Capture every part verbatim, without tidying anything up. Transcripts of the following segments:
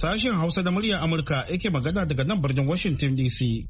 Sashen Hausa da muryar Amurka yake magana daga nan birnin Washington D C.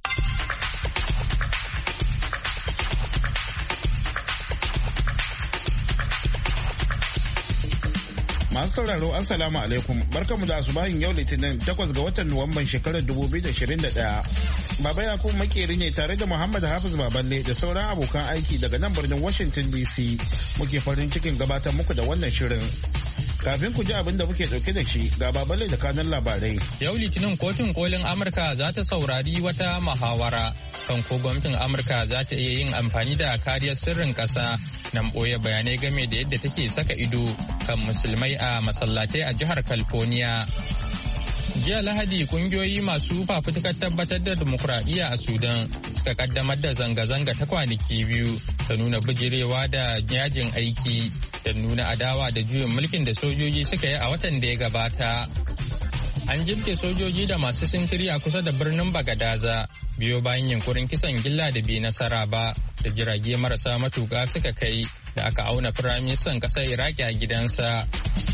Masu sauraro Assalamu alaikum, barkamu da asubahin yau Litinin takwas ga watan Nuwamban shekarar dubu biyu da ashirin da ɗaya. Baba Yakubu makeri ne tare da Muhammad Hafiz Baballe da sauran abokan aiki daga nan birnin Washington D C muke farin cikin gabatar muku da wannan shirin. Kafin ku ji abin da muke dauke da shi ga Baballe da kanan labarai. Yau Litinin kotun kolin Amurka za ta saurari wata muhawara kan ko gwamnatin Amurka za ta iya yin amfani da kariyar sirrin ƙasa nan ɓoye bayanai game da yadda take saka ido kan musulmai a masallatai a jihar California. Jiya Lahadi kungiyoyi masu fafutukar tabbatar da dimokuraɗiyya a Sudan suka kaddamar da zanga-zanga ta kwanaki biyu ta nuna bijirewa da yajin aiki da nuna adawa da juyin mulkin da sojoji suka yi a watan da ya gabata. An jibge sojoji da masu sintiri a kusa da birnin Bagadaza biyo bayan yunkurin kisan gilla da bai nasara ba da jirage marasa matuƙa suka kai da aka auna firaministan ƙasar Iraki a gidansa.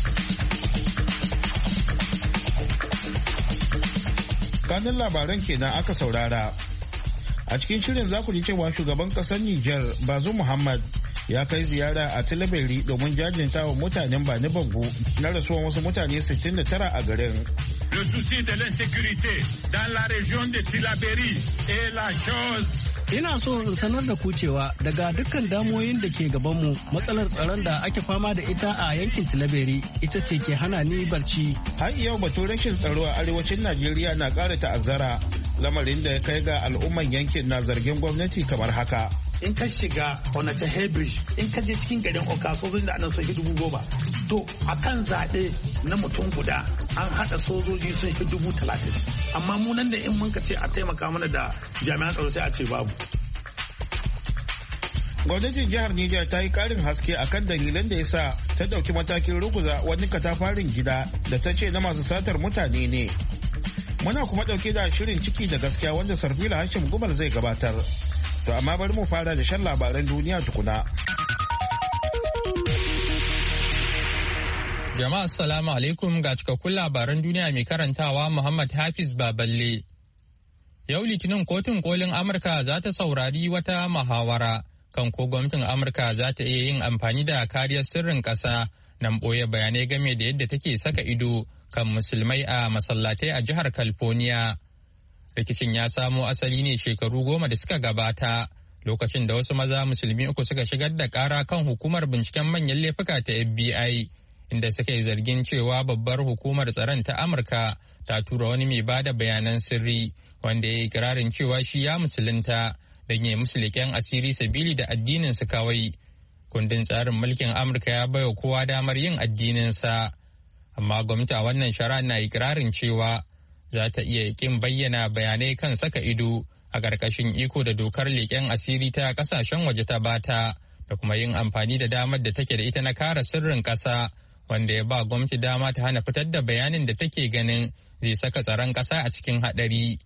Kanin labaran kenan aka saurara. A cikin shirin za ku ji cewa shugaban ƙasar Nijar Bazoum Muhammad ya kai ziyara a Tilaberi domin jajinta wa mutanen Bani Bango na rasuwan wasu mutane sittin da tara a garin. Le souci de l'insécurité dans la région de Tilaberi est la chose. Ina so in sanar da ku cewa daga dukkan damoyin da ke gabanmu matsalar tsaron da ake fama da ita a yankin Tilaberi ita ce ke hana ni barci. Har yau batun rashin tsaro a arewacin Najeriya na ƙara ta'azzara, lamarin da ya kai ga al'umman yankin na zargin gwamnati kamar haka. In ka shiga Onitsha Hebridge, in ka je cikin garin Oka sojojin da anan sun fi dubu goma. To a kan zaɓe na mutum guda an haɗa sojoji sun fi dubu talatin. Amma mu nan da in mun ka ce a taimaka mana da jami'an tsaro sai a ce babu. Gwamnatin jihar Nijar ta yi ƙarin haske akan dalilan da ya sa ta ɗauki matakin ruguza wani katafarin gida da ta ce na masu satar mutane ne. Muna kuma ɗauke da shirin ciki da gaskiya wanda Sarfila Hashim Gumal zai gabatar. To amma bari mu fara da shan labaran duniya tukuna. Jama'a assalamu alaikum ga cikakkun labaran duniya mai karantawa Muhammad Hafiz Baballe. Yau Litinin kotun kolin Amurka za ta saurari wata muhawara kan ko gwamnatin Amurka za ta iya yin amfani da kariyar sirrin ƙasa nan ɓoye bayanai game da yadda take saka ido kan musulmai a masallatai a jihar California. Rikicin ya samo asali ne shekaru goma da suka gabata lokacin da wasu maza musulmi uku suka shigar da ƙara kan hukumar binciken manyan laifuka ta F B I inda suka yi zargin cewa babbar hukumar tsaron ta Amurka ta tura wani mai bada bayanan sirri wanda ya yi kirarin cewa shi ya musulunta don ya musu leƙen asiri sabili da addininsu kawai. Kundin tsarin mulkin Amurka ya baiwa kowa damar yin addininsa, amma gwamnati a wannan shari'a na ikirarin cewa za ta iya kin bayyana bayanai kan saka ido a ƙarƙashin iko da dokar leƙen asiri ta ƙasashen waje ta bata da kuma yin amfani da damar da take da ita na kare sirrin ƙasa wanda ya ba gwamnati dama ta hana fitar da bayanin da take ganin zai saka tsaron ƙasa a cikin haɗari.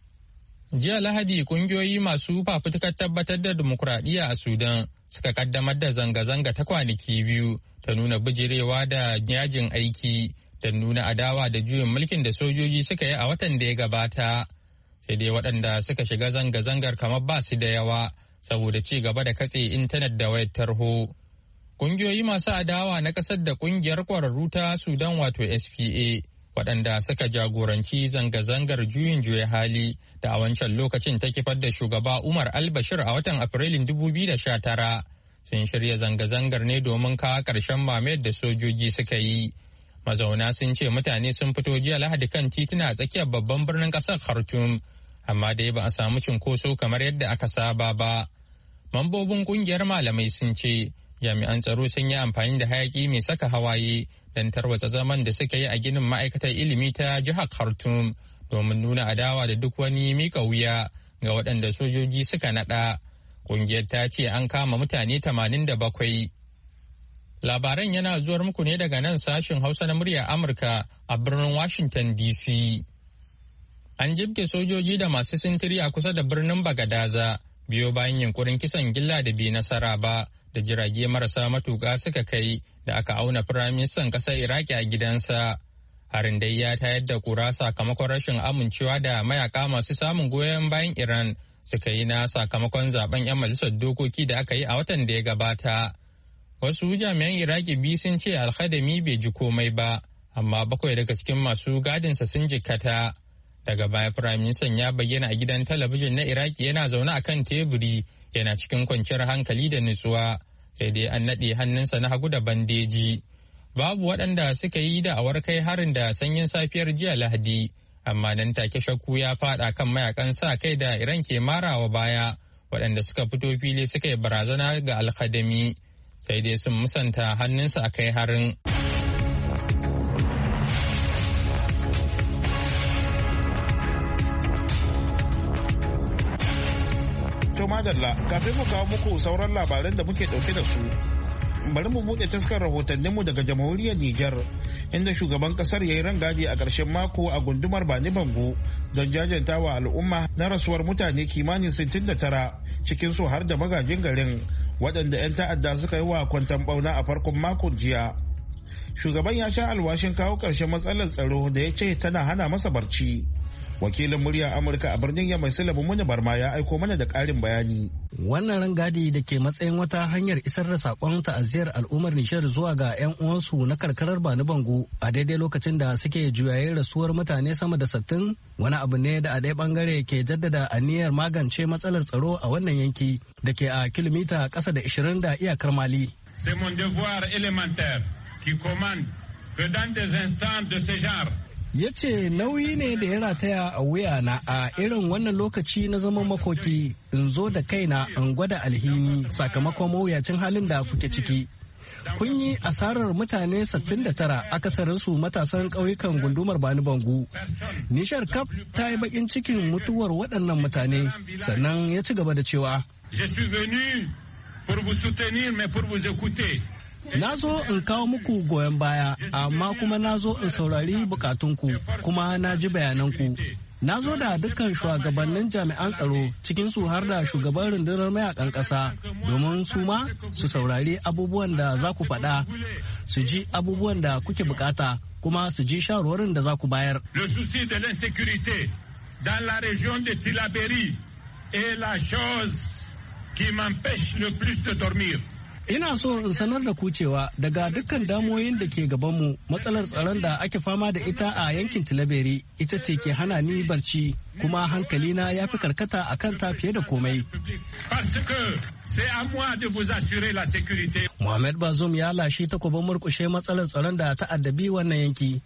Jiya Lahadi ƙungiyoyi masu fafutukar tabbatar da dimokuraɗiyya a Sudan suka kaddamar da zanga-zanga ta kwanaki biyu ta nuna bijirewa da yajin aiki da nuna adawa da juyin mulkin da sojoji suka yi a watan da ya gabata. Sai dai waɗanda suka shiga zanga-zangar kamar ba su da yawa saboda ci gaba da katse intanet da wayar tarho. Ƙungiyoyi masu adawa na ƙasar da ƙungiyar ƙwararru ta Sudan wato S P A waɗanda suka jagoranci zanga-zangar juyin juya hali da a wancan lokacin ta kifar da shugaba Umar al-Bashir a watan Afrilun dubu biyu da sha tara sun shirya zanga-zangar ne domin kawo ƙarshen mamayar da sojoji suka yi. Mazauna sun ce mutane sun fito jiya Lahadi kan tituna a tsakiyar babban birnin ƙasar Khartoum, amma dai ba a samu cinkoso kamar yadda aka saba ba. Mambobin ƙungiyar malamai sun ce jami'an tsaro sun yi amfani da hayaki mai saka hawaye don tarwatsa zaman da suka yi a ginin ma'aikatar ilimi ta jihar Khartoum domin nuna adawa da duk wani mika wuya ga waɗanda sojoji suka naɗa. Ƙungiyar ta ce an kama mutane tamanin da bakwai. Labaran yana zuwar muku ne daga nan sashen Hausa na murya Amurka a birnin Washington D C. An jibge sojoji da masu sintiri a kusa da birnin Bagadaza biyo bayan yunkurin kisan gilla da bai nasara ba da jirage marasa matuƙa suka kai da aka auna firaministan ƙasar Iraki a gidansa. Harin dai ya tayar da kura sakamakon rashin amincewa da mayaka masu samun goyon bayan Iran suka yi na sakamakon zaben 'yan majalisar dokoki da aka yi a watan da ya gabata. Wasu jami'an Iraki biyu sun ce Al-Khadami bai ji komai ba, amma bakwai daga cikin masu gadinsa sun jikkata. Daga baya Firaministan ya bayyana a gidan talabijin na Iraki yana zaune a kan teburi yana cikin kwanciyar hankali da nutsuwa, sai dai an naɗe hannunsa na hagu da bandeji. Babu waɗanda suka yi da'awar kai harin da sanyin safiyar jiya Lahadi, amma nan take shakku ya faɗa kan mayakan sa kai da Iran ke marawa baya, waɗanda suka fito fili suka yi barazana ga Al-Khadami, sai dai sun musanta hannunsa a kai harin. To madalla, kafin mu kawo muku sauran labaran da muke dauke da su, bari mu buɗe taskar rahotanninmu daga jamhuriyar Nijar, inda shugaban kasar ya yi rangadi a ƙarshen mako a gundumar Bani Bango don jajanta wa al'umma na rasuwar mutane kimanin sittin da tara, cikin su har da magajin garin, waɗanda 'yan ta'adda suka yi wa kwantan ɓauna a farkon makon jiya. Shugaban ya sha alwashin kawo ƙarshen matsalar tsaro da ya ce tana hana masa barci. Wakilin murya Amurka a birnin Yamai Sulamu Muni Barma ya aiko mana da ƙarin bayani. Wannan rangadi da ke matsayin wata hanyar isar da saƙon ta'aziyar al'ummar Nijar zuwa ga 'yan uwansu na karkarar Bani Bango a daidai lokacin da suke juyayen rasuwar mutane sama da sittin, wani abu ne da a ɗaya ɓangare ke jaddada aniyar magance matsalar tsaro a wannan yanki da ke a kilomita ƙasa da ishirin da iyakar Mali. C'est mon devoir élémentaire qui commande que dans des instants de ce genre ya ce nauyi ne da ya rataya a wuyana a irin wannan lokaci na zaman makoki in zo da kaina in gwada alhini sakamakon mawuyacin halin da kuke ciki. Kun yi asarar mutane sittin da tara, akasarinsu matasan ƙauyukan gundumar Bani Bango. Nishar Kaf ta yi bakin cikin mutuwar waɗannan mutane, sannan ya ci gaba da cewa Je suis venu pour vous soutenir mais pour vous écouter. Na zo in kawo muku goyon baya, amma kuma na zo in saurari bukatunku, kuma na ji bayananku. Na zo da dukkan shugabannin jami'an tsaro, cikinsu har da shugaban rundunar mayakan ƙasa, domin su ma su saurari abubuwan da za ku faɗa, su ji abubuwan da kuke bukata, kuma su ji shawarwarin da za ku bayar. Le souci de l'insécurité dans la région de Tillabéri est la chose qui m'empêche le plus de dormir. Ina so in sanar da ku cewa daga dukkan damoyin da ke gabanmu, matsalar tsaron da ake fama da ita a yankin Tillabéri ita ce ke hana ni barci, kuma hankalina ya fi karkata a kanta fiye da komai. Mohamed Bazoum ya lashe takobin murkushe matsalar tsaron da ta addabi wannan yanki.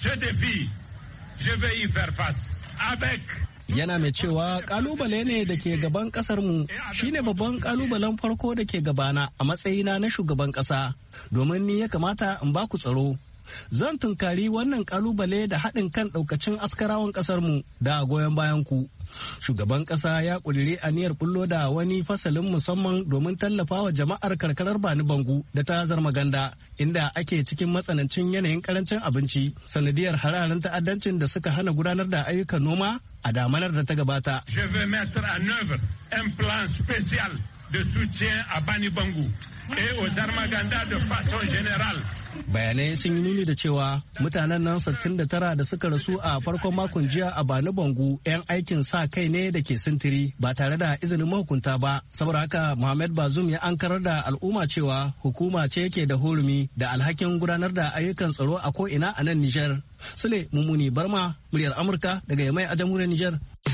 Yana mai cewa kalubale ne da ke gaban kasarmu shine babban kalubalen farko da ke gabana a matsayina na shugaban kasa, domin ni ya kamata in ba ku tsaro. Zan tunkari wannan kalubale da haɗin kan ɗaukacin askarawan kasarmu da goyon bayan ku. Shugaban kasa ya ƙudiri aniyar bullo da wani fasalin musamman domin tallafa wa jama'ar karkarar Bani Bango da ta Zarmaganda, inda ake cikin matsanancin yanayin karancin abinci sanadiyar hararen ta'addancin da suka hana gudanar da ayyukan noma a damanar da ta gabata. Je vais mettre en œuvre un plan spécial de soutien à Bani Bango et aux Zarmaganda de façon générale. Bayanai sun yi nuni da cewa mutanen nan sittin da tara da suka rasu a farkon makon jiya a Bani Bango 'yan aikin sa kai ne da ke sintiri ba tare da izinin mahukunta ba. Saboda haka Mohamed Bazoum ya ankarar da al'umma cewa hukuma ce yake da hurumi da alhakin gudanar da ayyukan tsaro a ko'ina a nan Nijar. Sule Mummuni Barma, muryar Amurka daga Yamai a jamhuriyar Nijar.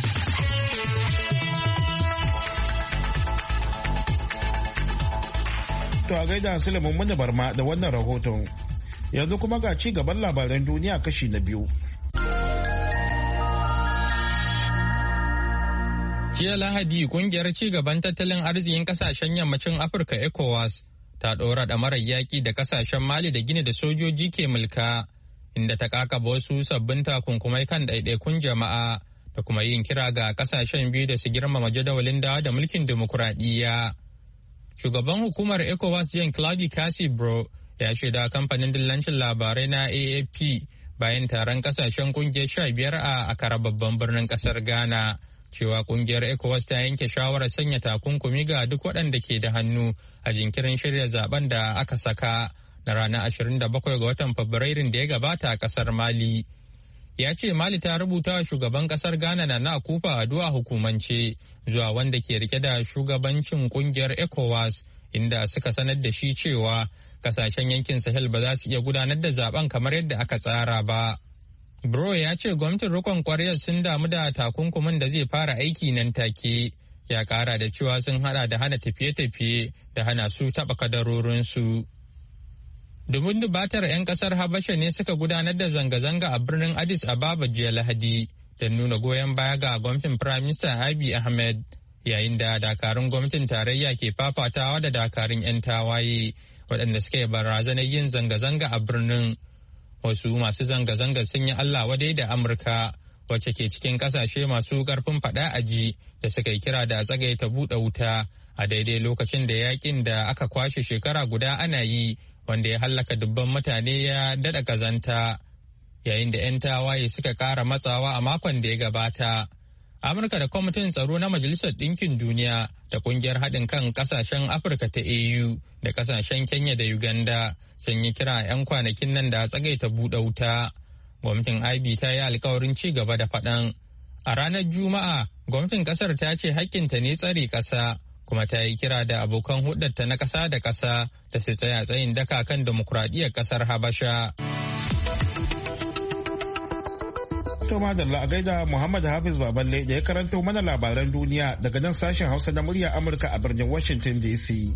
To a gaida Sulaiman Muni Barma da wannan rahoton. Yanzu kuma ga ci gaban labaran duniya kashi na biyu. Jiya Lahadi kungiyar ci gaban tattalin arzikin kasashen yammacin Afirka ECOWAS ta ɗora ɗamarar yaƙi da kasashen Mali da Gini da sojoji ke mulka, inda ta kakaba wasu sabbin takunkumai kan ɗaiɗaikun jama'a da kuma yin kira ga kasashen biyu da su girmama jadawalin dawa da mulkin dimokuraɗiyya. Shugaban hukumar ECOWAS Jean Claude Cassibro ya shaida kamfanin dillancin labarai na A F P bayan taron kasashen kungiyar sha biyar a Accra babban birnin kasar Ghana cewa kungiyar ECOWAS ta yanke shawarar sanya takunkumi ga duk waɗanda ke da hannu a jinkirin shirya zaben da aka saka na ranar ashirin da bakwai ga watan Fabrairun da ya gabata a kasar Mali. Ya ce Mali ta rubuta wa shugaban kasar Ghana Nana Akufo Addo a hukumance zuwa wanda ke rike da shugabancin kungiyar ECOWAS, inda suka sanar da shi cewa kasashen yankin Sahel ba za su iya gudanar da zaben kamar yadda aka tsara ba. Bro ya ce gwamnatin rikon kwaryar sun damu da takunkumin da zai fara aiki nan take. Ya kara da cewa sun hada da hana tafiye-tafiye da hana su taɓa kadarorinsu. Domin dubatar 'yan kasar Habasha ne suka gudanar da zanga-zanga a birnin Addis Ababa jiya Lahadi don nuna goyon baya ga gwamnatin Prime Minister Abiy Ahmed, yayin da dakarun gwamnatin tarayya ke fafatawa da dakarun 'yan tawaye waɗanda suka yi barazanar yin zanga-zanga a birnin. Wasu masu zanga-zanga sun yi Allah wadai da Amurka, wacce ke cikin ƙasashe masu ƙarfin faɗa aji da suka yi kira da tsagaita buɗe wuta a daidai lokacin da yakin da aka kwashe shekara guda ana yi, wanda ya hallaka dubban mutane ya daɗa kazanta, yayin da 'yan tawaye suka ƙara matsawa a makon da ya gabata. Amurka da Kwamitin Tsaro na Majalisar Ɗinkin Duniya da Ƙungiyar Haɗin kan Ƙasashen Afirka ta A U da ƙasashen Kenya da Uganda sun yi kira 'yan kwanakin nan da tsagaita buɗe wuta. Gwamnatin Abiy ta yi alkawarin ci gaba da faɗan. A ranar Juma'a, gwamnatin ƙasar ta ce hakkinta ne tsare ƙasa, kuma ta yi kira da abokan hudarta na ƙasa da ƙasa da su tsaya tsayin daka kan dimokuraɗiyyar ƙasar Habasha. To madalla a gaida Muhammad Hafiz Baballe da ya karanto mana labaran duniya daga nan sashen Hausa na murya Amurka a birnin Washington D C.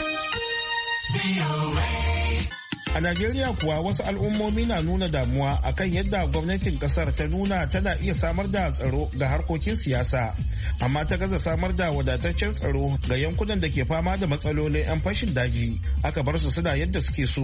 A Najeriya kuwa wasu al'ummomi na nuna damuwa akan yadda gwamnatin kasar ta nuna tana iya samar da tsaro ga harkokin siyasa, amma ta gaza samar da wadataccen tsaro ga yankunan da ke fama da matsalolin 'yan fashin daji, aka bar su suna yadda suke so.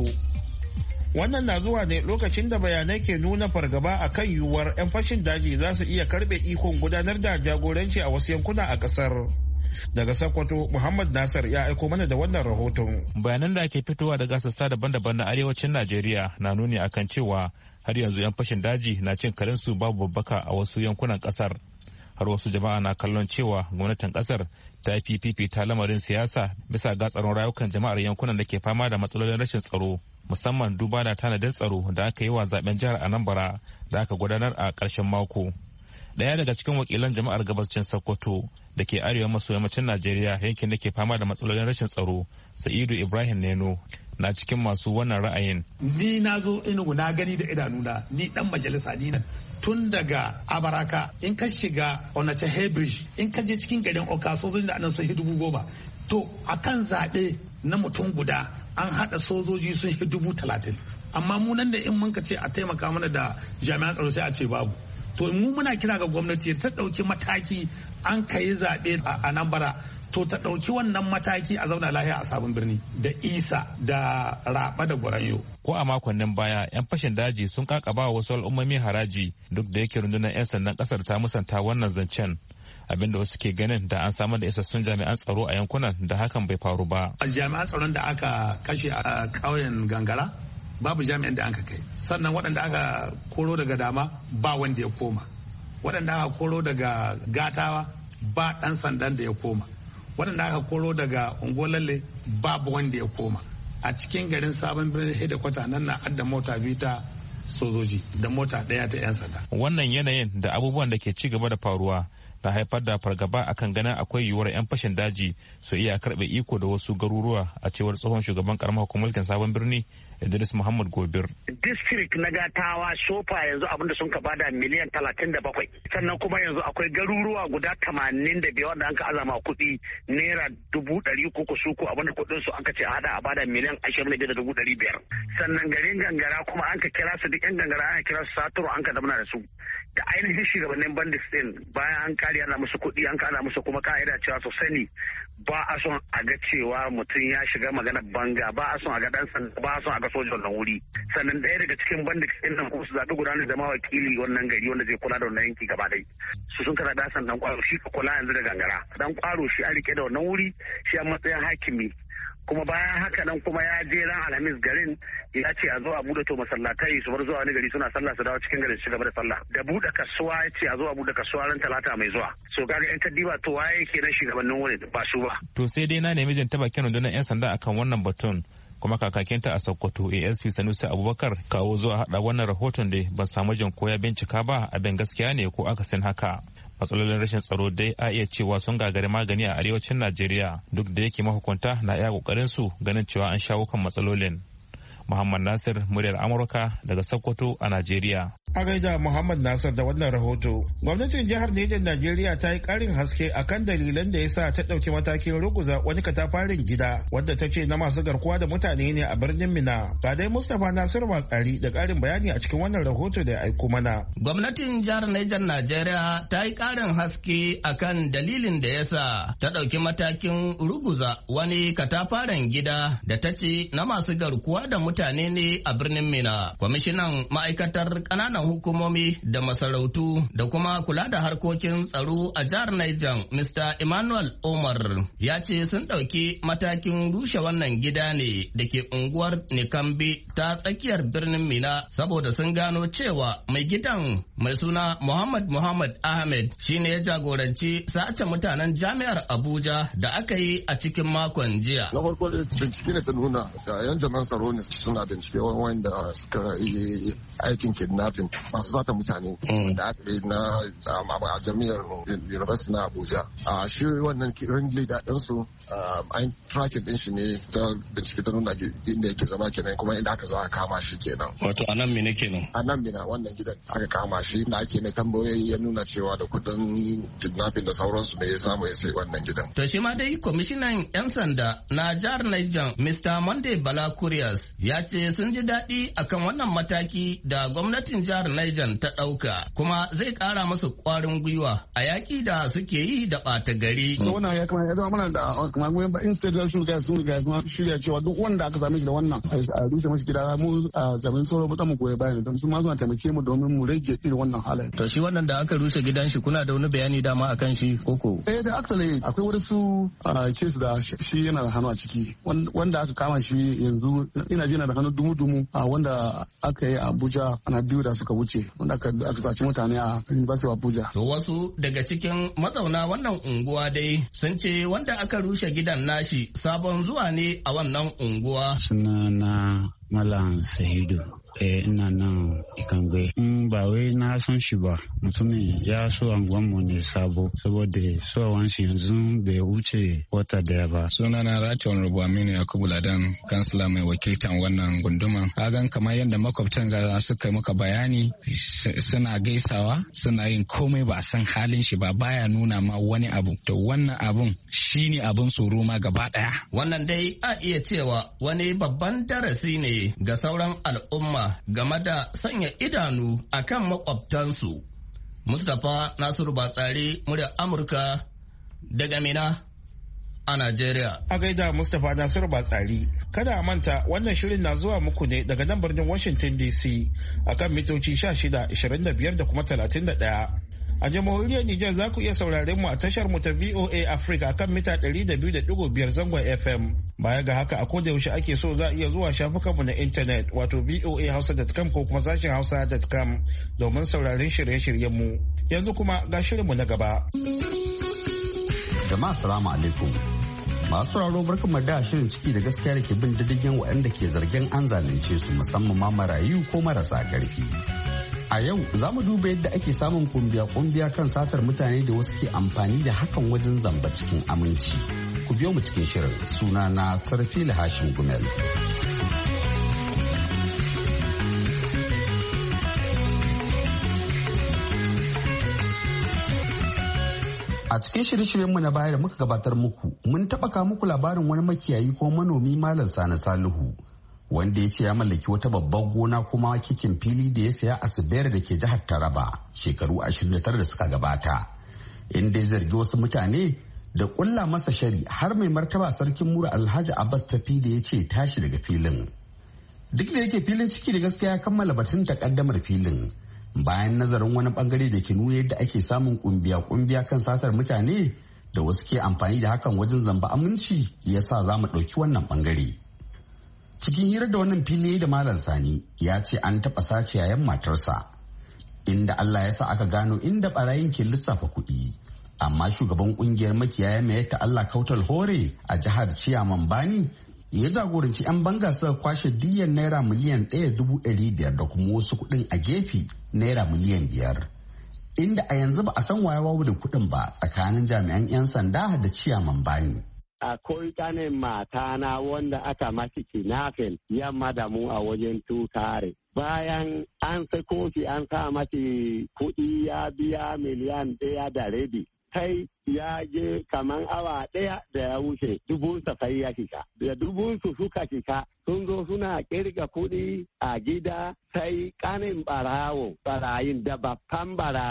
Wannan na zuwa ne lokacin da bayanai ke nuna fargaba a kan yiwuwar 'yan fashin daji za su iya karbe ikon gudanar da jagoranci a wasu yankuna a kasar. Daga Sokoto, Muhammad Nasir ya aiko mana da wannan rahoton. Bayanan da ake fitowa daga sassa daban-daban na arewacin Najeriya na nuni akan cewa har yanzu 'yan fashin daji na cin karensu babu babbaka a wasu yankunan kasar. Har wasu jama'a na kallon cewa gwamnatin kasar ta fi fifita lamarin siyasa bisa ga tsaron rayukan jama'ar yankunan da ke fama da matsalolin rashin tsaro, musamman duba da tanadin tsaro da aka yi wa zaben jihar Anambra da aka gudanar a ƙarshen mako. Daya daga cikin wakilan jama'ar gabashin Sokoto da ke arewa maso yammacin Najeriya, yankin da ke fama da matsalolin rashin tsaro, Sa'idu Ibrahim Neno na cikin masu wannan ra'ayin. Ni na zo Enugu na gani da idanuna, ni dan majalisa ni nan. Tun daga Abaraka in ka shiga Onacha Hebridge in ka je cikin garin Oka sojojin da anan sun hi dubu goma. To akan zaɓe na mutum guda an haɗa sojoji sun hi dubu talatin. Amma mu nan da in mun ka ce a taimaka mana da jami'an tsaro sai a ce babu. To mu muna kira ga gwamnati ta ɗauki mataki, an kai zaɓe a Anambra, to ta ɗauki wannan mataki a zauna lahiya a sabon birni da Isa da Raba da Gwaranyo. Ko a makonnin baya 'yan fashin daji sun kakaba wasu al'ummomi haraji, duk da yake rundunar 'yan sandan kasar ta musanta wannan zancen. Abinda wasu ke ganin da an samar da isassun jami'an tsaro a yankunan da hakan bai faru ba. Jami'an tsaron da aka kashe a ƙauyen Gangara babu jami'an da aka kai, sannan waɗanda aka koro daga Dama ba wanda ya koma, waɗanda aka koro daga Gatawa ba ɗan sandan da ya koma, waɗanda aka koro daga Ungolalle babu wanda ya koma. A cikin garin sabon birnin hedikwata nan na adda mota biyu ta sojoji da mota ɗaya ta 'yan sanda. Wannan yanayin da abubuwan da ke ci gaba da faruwa na haifar da fargaba akan ganin akwai yiwuwar 'yan fashin daji su iya karɓe iko da wasu garuruwa, a cewar tsohon shugaban karamar hukumar mulkin sabon birni Idris Muhammad Gobir. District na Gatawa Sofa yanzu abinda sun ka bada miliyan talatin da bakwai. Sannan kuma yanzu akwai garuruwa guda tamanin da biyar wanda an ka azama kuɗi naira dubu ɗari uku suku abinda kuɗin su an ka ce a hada a bada miliyan ashirin da biyar da dubu ɗari biyar. Sannan garin Gangara kuma an ka kira su duk 'yan Gangara an kira su Saturo an ka zamana da su. Da ainihin shugabannin bandits din bayan an kare ana musu kuɗi an kana musu kuma ka'ida cewa su sani ba a son a ga cewa mutum ya shiga magana banga, ba a son a ga dan sanda, ba a son a ga sojan wannan wuri. Sannan ɗaya daga cikin bandits din nan kuma su zaɓi gudanar da mawakili wannan gari wanda zai kula da wannan yanki gaba ɗaya. Su sun kada dasan dan kwaro shi ka kula yanzu da Gangara. Dan kwaro shi an rike da wannan wuri shi a matsayin hakimi. Kuma bayan haka nan kuma ya je ran Alhamis garin ya ce a zo a bude to masallatai su bar zuwa wani gari suna sallah su dawo cikin garin su gaba da sallah. Da bude kasuwa ya ce a zo a bude kasuwa ran Talata mai zuwa. So kaga yan kaddiba to waye kenan shugabannin wurin ba su ba. To sai dai na nemi jin ta bakin rundunar 'yan sanda akan wannan batun kuma kakakinta a Sokoto A S P Sanusi Abubakar kawo zuwa hada wannan rahoton da ban samu jin ko ya bincika ba abin gaskiya ne ko akasin haka. Matsalolin rashin tsaro dai a iya cewa sun gagari magani a arewacin Najeriya duk da yake mahukunta na iya kokarin su ganin cewa an shawo kan matsalolin. Muhammad Nasir, muryar Amurka daga Sokoto a Najeriya. A gaida Muhammad Nasir da wannan rahoto. Gwamnatin jihar Nijar Najeriya ta yi karin haske akan dalilan da ya sa ta ɗauki matakin ruguza wani katafaren gida wadda ta ce na masu garkuwa da mutane ne a birnin Mina. Ga dai Mustapha Nasir Batsari da ƙarin bayani a cikin wannan rahoto da ya aiko mana. Gwamnatin jihar Nijar Najeriya ta yi karin haske akan dalilin da ya sa ta ɗauki matakin ruguza wani katafaren gida da ta ce na masu garkuwa da mutane ne a birnin Mina. Kwamishinan ma'aikatar ƙananan hukumomi da masarautu da kuma kula da harkokin tsaro a jihar Niger, Mister Emmanuel Omar, ya ce sun ɗauki matakin rushe wannan gida ne da ke unguwar Nikambi ta tsakiyar birnin Mina saboda sun gano cewa mai gidan mai suna Muhammad Muhammad Ahmed shine ya jagoranci sace mutanen jami'ar Abuja da aka yi a cikin makon jiya. Na farko da bincike ne ta nuna yan jami'an tsaro ne suna bincike wanda suka yi aikin kidnapping masu zata mutane da aka yi na a jami'ar University na Abuja. A shi wannan ring leader ɗinsu an tracking ɗin shi ne ta bincike ta nuna inda yake zama kenan kuma inda aka zo aka kama shi kenan. Wato a nan Mina kenan? A nan Mina wannan gidan aka kama shi da ake mai tambayoyi ya nuna cewa da kudin kidnapping da sauransu ne ya samu ya sai wannan gidan. To shi ma dai kwamishinan 'yan sanda na jihar Niger Mister Monday Bala Curious ya ce sun ji daɗi akan wannan mataki da gwamnatin jihar Niger ta ɗauka kuma zai ƙara musu ƙwarin gwiwa a yaƙi da suke yi da ɓata gari. So wannan ya kamata ya zama mana da kamar goyon ba instead da sun ga sun ga sun shirya cewa duk wanda aka same shi da wannan a rushe mashi gida mu a jami'in sauro mutan mu goyi bayan don su ma suna taimake mu domin mu rage irin wannan halin. To shi wannan da aka rushe gidan shi kuna da wani bayani dama akan shi koko? Eh da actually akwai wasu case da shi yana da hannu a ciki wanda aka kama shi yanzu ina ji na da hannu dumu-dumu a wanda aka yi a Abuja ana biyu da suka wuce wanda aka saci mutane a University of Abuja. To wasu daga cikin mazauna wannan unguwa dai sun ce wanda aka rushe gidan nashi sabon zuwa ne a wannan unguwa. Sunana Malam Sahidu. Eh, ina nan Ikangwe. In ba wai na san shi ba, mutumin ya so anguwanmu ne sabo, saboda sowan shi yanzu bai wuce wata daya ba. Suna na Rati Honorable Aminu Yakubu Ladan, kansila mai wakiltan wannan gunduman. Hagan kamar yadda makwabtan ga suka maka bayani, suna gaisawa, suna yin komai ba san halin shi ba, baya nuna ma wani abu. To wannan abun shine abun tsoro ma gaba daya. Wannan dai a iya cewa wani babban darasi ne ga sauran al'umma game da sanya idanu a kan makwabtansu. Mustapha Nasiru Batsari, muryar Amurka daga Mina a Najeriya. A gaida Mustapha Nasiru Batsari. Kada a manta wannan shirin na zuwa muku ne daga nan birnin Washington D C a kan mitoci sha shida, ashirin da biyar da kuma talatin da ɗaya. A jamhuriyar Nijar za ku iya sauraren mu a tashar mu ta V O A Africa kan mita ɗari da biyu da ɗigo biyar zangon F M. Baya ga haka a koda yaushe ake so za a iya zuwa shafukanmu na intanet wato v o a hausa dot com ko kuma sashen hausa dot com domin sauraren shirye-shiryen mu. Yanzu kuma ga shirinmu na gaba. Jama'a salamu alaikum. Masu sauraro barkanmu da shirin ciki da gaskiya da ke bin diddigin waɗanda ke zargin an zalunce su musamman ma marayu ko marasa ƙarfi. A yau za mu duba yadda ake samun kumbiya-kumbiya kan satar mutane da wasu ke amfani da hakan wajen zamba cikin aminci. Ku biyo mu cikin shirin suna na Sarfila Hashim Gumel. A cikin shirye-shiryenmu na baya da muka gabatar muku, mun taɓa muku labarin wani makiyayi ko manomi Malam Sani Salihu. Wanda ya ce ya mallaki wata babbar gona kuma kikin fili da ya saya a Sibera da ke jihar Taraba shekaru ashirin da tara da suka gabata. Inda ya zargi wasu mutane da kulla masa shari har mai martaba sarkin Mura Alhaji Abbas Tafi da ya ce tashi daga filin. Duk da yake filin ciki da gaskiya ya kammala batun takaddamar filin. Bayan nazarin wani bangare da ke nuna yadda ake samun kumbiya-kumbiya kan satar mutane da wasu ke amfani da hakan wajen zamba aminci ya sa za mu ɗauki wannan bangare. Cikin hirar da wannan fili da Malam Sani ya ce an taɓa sace yayan matarsa inda Allah ya sa aka gano inda barayin ke lissafa kuɗi. Amma shugaban kungiyar makiyaya mai ta Allah Kautal Hore a jihar Ciyaman Bani ya jagoranci 'yan banga suka kwashe diyyar naira miliyan ɗaya dubu ɗari biyar da kuma wasu kuɗin a gefe naira miliyan biyar. Inda a yanzu ba a san wayawa da kuɗin ba tsakanin jami'an 'yan sanda da ciyaman bani. Akwai ƙanin matana wanda aka mashi kinafin yamma da mu a wajen tutare. Bayan an sako shi an sa mashi kuɗi ya biya miliyan ɗaya da rabi. Sai ya je kaman awa ɗaya da ya wuce dubunsa sai ya shika. Da dubunsu suka shika sun zo suna kirga kuɗi a gida sai ƙanin barawo barayin da babban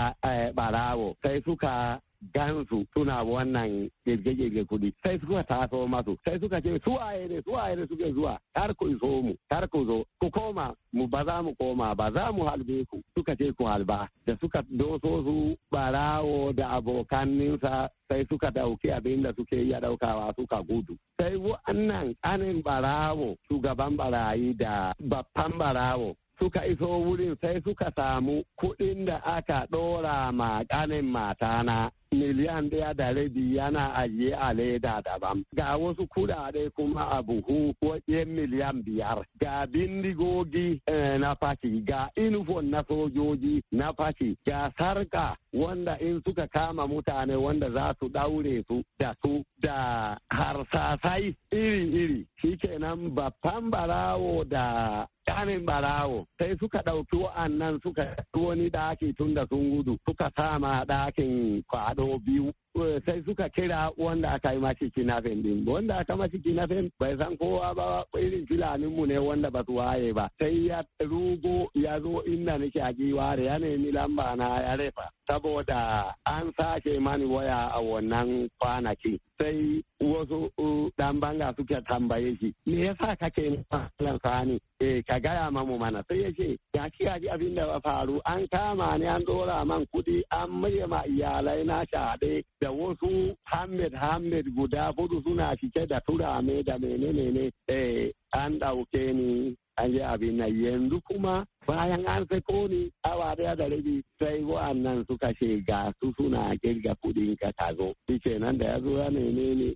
barawo sai suka gansu suna wannan girge-girge kudi sai suka taso masu sai suka ce suwaye ne suwaye ne suke zuwa kar ku iso mu kar ku zo ku koma mu ba za mu koma ba za mu halbe ku suka ce ku halba da suka doso su barawo da abokaninsa sai suka dauki abin da suke iya daukawa suka gudu sai wannan kanin barawo shugaban barayi da babban barawo suka iso wurin sai suka samu kuɗin da aka ɗora ma ƙanin matana miliyan ɗaya da rabi yana ajiye a leda daban. Ga wasu kuɗaɗe kuma a buhu wajen miliyan biyar. Ga bindigogi eh, na fashi, ga inufon na sojoji na fashi, ga sarka wanda in suka kama mutane wanda za su ɗaure su da su da harsasai iri-iri. Shikenan babban barawo da ƙanin barawo sai suka ɗauki wa'annan suka wani ɗaki tun da sun gudu suka sama ɗakin kwado biyu sai suka kira wanda aka yi mashi kinafin din wanda aka mashi kinafin bai san kowa ba irin filaninmu ne wanda ba su waye ba sai ya rugo ya zo inda nake a giware ya nemi lamba na ya refa saboda an sake mani waya a wannan kwanaki sai wasu dan banga suka tambaye shi me yasa kake nan sani eh ka gaya mamu mana sai ya ce ya ci gaji abin da ya faru an kama ni an dora man kudi an maye ma iyalai na shaɗe da wasu hamid hamid guda hudu suna cike da turame da menene ne eh an ɗauke ni an je abin nan yanzu kuma bayan an sako ni awa daya da rabi sai wa'annan suka ce ga su suna kirga kudin ka ka zo shi nan da ya zo ya nene ne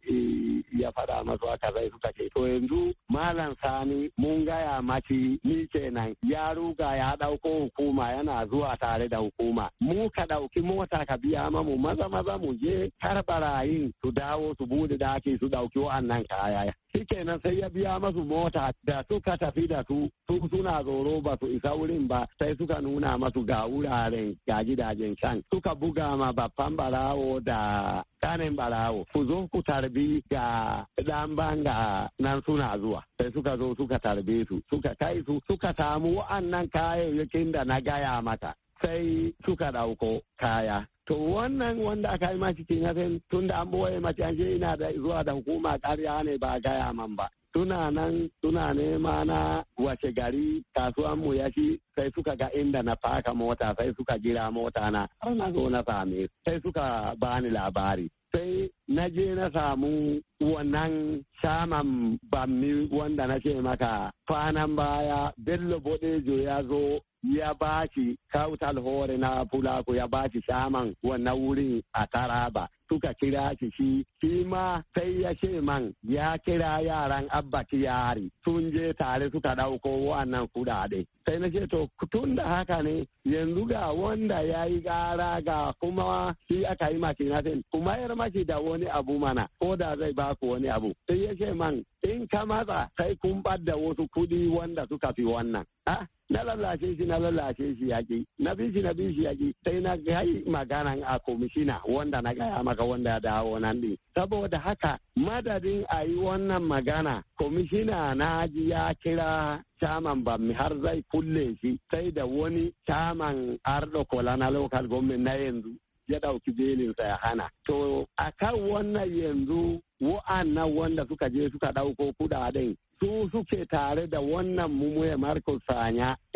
ya fada masu haka sai suka ce to yanzu malam sani mun gaya maci ni kenan ya ruga ya dauko hukuma yana zuwa tare da hukuma mu ka dauki mota ka biya mamu maza maza mu je har barayin su dawo su bude daki su dauki wa'annan kaya shikenan sai ya biya masu mota da suka tafi da su su suna tsoro ba su isa wurin ba sai suka nuna masu ga wuraren ga gidajen can suka buga ma babban barawo da kanin barawo ku zo ku tarbi ga dan banga nan suna zuwa sai suka zo suka tarbe su suka kai su suka samu wa'annan kayayyakin da na gaya mata sai suka dauko kaya to wannan wanda aka yi mashi kinafin tun da an boye mace an je ina da zuwa da hukuma ƙarya ne ba gaya man ba suna nan suna nema na wace gari kasuwan mu ya ci sai suka ga inda na faka mota sai suka gira mota na har na zo na same sai suka bani labari sai na je na samu wannan shaman bammi wanda na ce maka kwanan baya bello bodejo ya zo ya baci kautal hore na fulaku ya baci shaman wannan wurin a taraba suka kira shi shi shi ma sai ya ce man ya kira yaran abba kiyari sun je tare suka dauko wannan kudade sai na ce to tun da haka ne yanzu ga wanda ya yi gara ga kuma shi aka yi maki na kuma yar maki da wani abu mana ko da zai baku wani abu sai ya ce man in ka matsa sai kun da wasu kudi wanda suka fi wannan ah na lallace shi na lallace shi yaki na bi shi na bi shi yaki sai na gai maganan a komishina wanda na gaya maka wanda ya dawo nan din saboda haka madadin a yi wannan magana komishina na ji ya kira chairman bammi har zai kulle shi sai da wani chairman ardo kola na local government na yanzu ya dauki belinsa ya hana to akan wannan yanzu wa'annan wanda suka je suka dauko kudaden su suke tare da wannan mumuye Marcus Sanya eh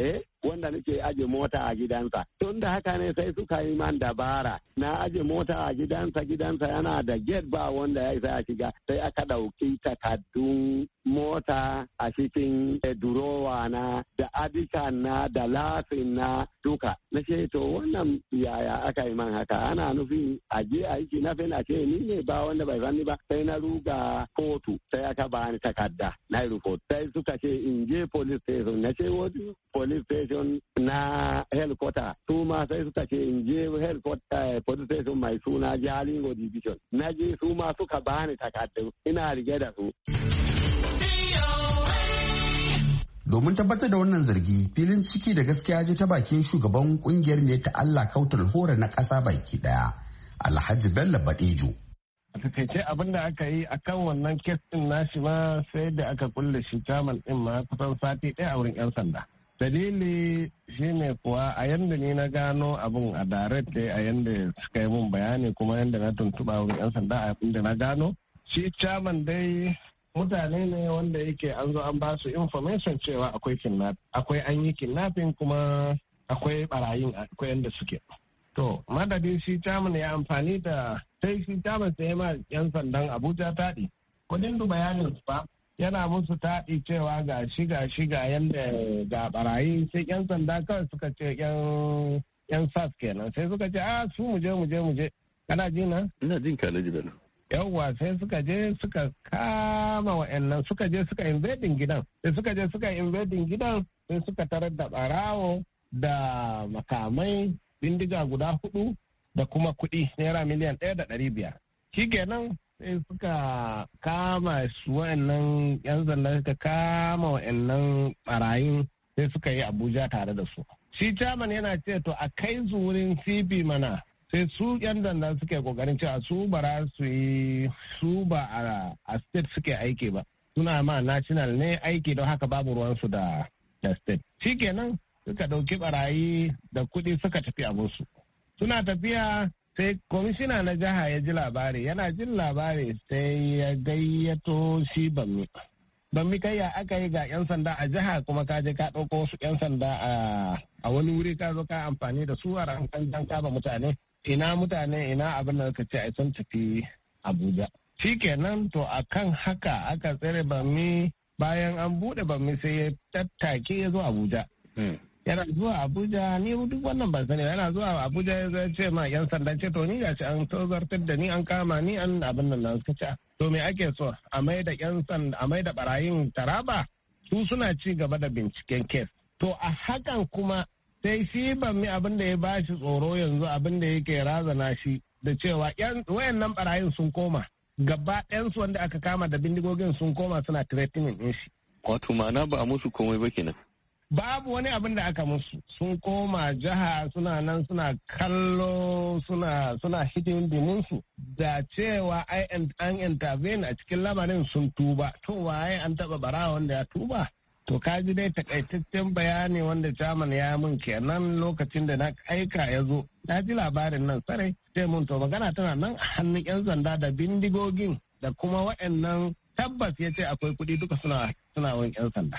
wanda nake aje mota a gidansa. Tun da haka ne sai suka yi man dabara na aje mota a gidansa gidansa yana da gate ba wanda ya isa a shiga sai aka ɗauki takardun mota a cikin durowa na da adikan na da lafin na duka. Na ce to wannan yaya aka yi man haka ana nufin aje aiki na fin a ce ni ne ba wanda bai sani ba sai na ruga kotu sai aka bani takarda na report sai suka ce in je police station na ce wani police station na headquarter su ma sai suka ce in je headquarter police station mai suna Jalingo division na je su ma suka bani takardu ina rige da su. Domin tabbatar da wannan zargi filin ciki da gaskiya ji ta bakin shugaban kungiyar ne ta Allah kautal hore na ƙasa baki daya Alhaji Bello Badejo. A takaice abin da aka yi a kan wannan kes din nashi ma sai da aka kulle shi chairman din ma kusan sati ɗaya a wurin 'yan sanda. Dalili shine kuwa a yanda ni na gano abin a direct dai a yanda suka yi mun bayani kuma yanda na tuntuɓa wurin 'yan sanda a abin da na gano. Shi chairman dai mutane ne wanda yake an zo an ba su information cewa akwai kidnap akwai an yi kidnapping kuma akwai barayin akwai yanda suke. To, madadin shi chairman ya amfani da sai shi chairman sai ma yan sandan Abuja taɗi. Kudin du bayanin su ba yana musu taɗi cewa ga shi ga shi ga yanda ga barayi sai yan sanda kawai suka ce yan yan sas kenan sai suka ce a su muje muje muje kana ji na? Ina jin ka Alhaji Bello. Yawwa sai suka je suka kama wa'annan suka je suka invading gidan sai suka je suka invading gidan sai suka tarar da barawo da makamai bindiga guda hudu da kuma kuɗi naira miliyan ɗaya da ɗari biyar. Shi kenan sai suka kama su wa'annan yan zalla suka kama wa'annan barayin sai suka yi Abuja tare da su. Shi chairman yana ce to a kai su wurin C B mana sai su yan zanda suke kokarin cewa su bara su yi su ba a state suke aiki ba suna ma national ne aiki don haka babu ruwansu da state. Shi kenan suka ɗauki barayi da kuɗi suka tafi abinsu. Suna tafiya sai kwamishina na jiha ya ji labari yana jin labari sai ya gayyato shi bammi. Bammi kai ya aka yi ga 'yan sanda a jiha kuma ka je ka ɗauko wasu 'yan sanda a wani wuri ka zo ka amfani da su a rankan dan kama mutane. Ina mutane ina abin da suka ce a sun tafi Abuja. Shi kenan to a kan haka aka tsere bammi bayan an buɗe bammi sai ya tattake ya zo Abuja. Yana zuwa Abuja ni duk wannan ban sani yana zuwa Abuja ya zai ce ma yan sanda ce to ni gashi an tozartar da ni an kama ni an abin nan nan suka ce to me ake so a mai da yan sanda a mai da barayin Taraba su suna ci gaba da binciken kes. To a hakan kuma sai shi ban mi abin da ya bashi tsoro yanzu abin da yake razana shi da cewa yan wayannan barayin sun koma gaba ɗayansu wanda aka kama da bindigogin sun koma suna threatening din shi. Wato ma'ana ba a musu komai ba kenan. Babu wani abin da aka musu sun koma jiha suna nan suna kallo suna suna hidin dininsu da cewa ai an intervene a cikin lamarin sun tuba to waye an taba bara wanda ya tuba to kaji dai takaitaccen bayani wanda chairman ya mun kenan lokacin da na aika ya zo na ji labarin nan sarai sai mun to magana tana nan a hannun yan sanda da bindigogin da kuma waɗannan tabbas ya ce akwai kuɗi duka suna suna wani yan sanda.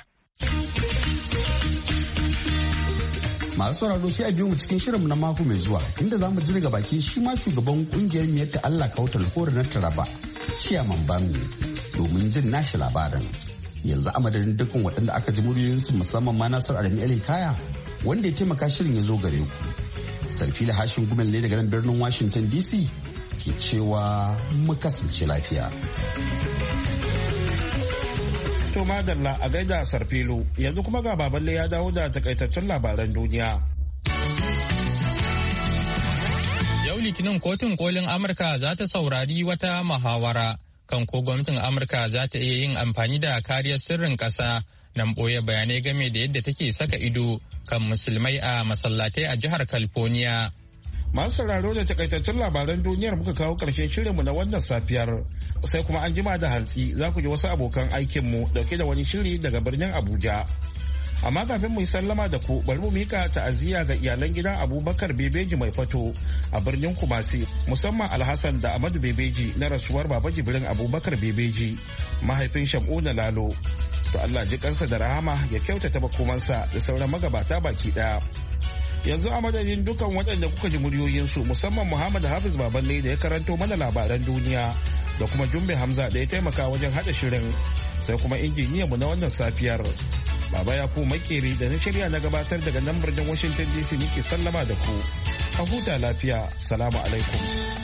Masu sauraro sai a biyu mu cikin shirin na mako mai zuwa inda za mu ji daga bakin shi ma shugaban kungiyar miyar ta Allah kautal hore na Taraba Ciyaman Bami domin jin nashi labarin. Yanzu a madadin dukkan waɗanda aka ji muryoyinsu musamman ma Nasir Adamu Ali Kaya wanda ya taimaka shirin ya zo gare ku. Sarfila Hashin Gumel ne daga nan birnin Washington D C ke cewa mu kasance lafiya. To madalla a gaida Sarfilu yanzu kuma ga baballe ya dawo da takaitattun labaran duniya. Yau Litinin kotun kolin Amurka za ta saurari wata muhawara kan ko gwamnatin Amurka za ta iya yin amfani da kariyar sirrin ƙasa nan ɓoye bayanai game da yadda take saka ido kan musulmai a masallatai a jihar California. Masu sauraro da takaitattun labaran duniyar muka kawo ƙarshen shirinmu na wannan safiyar sai kuma an jima da hantsi za ku ji wasu abokan aikinmu dauke da wani shiri daga birnin Abuja. Amma kafin mu yi sallama da ku bari mu mika ta'aziyya ga iyalan gidan Abubakar Bebeji mai fato a birnin Kumasi musamman Alhassan da Amadu Bebeji na rasuwar Baba Jibrin Abubakar Bebeji mahaifin Shamuna Lalo. to Allah ji kansa da rahama ya kyautata makomansa da sauran magabata baki daya. Yanzu a madadin dukan waɗanda kuka ji muryoyinsu musamman Muhammad Hafiz Baballe da ya karanto mana labaran duniya da kuma Jumbe Hamza da ya taimaka wajen haɗa shirin sai kuma injiniyan mu na wannan safiyar. Baba ya ku makeri da na shirya na gabatar daga nan birnin Washington D C nake sallama da ku. A huta lafiya. Salamu alaikum.